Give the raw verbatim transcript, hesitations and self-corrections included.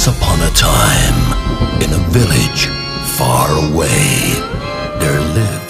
upon a time, in a village far away, there lived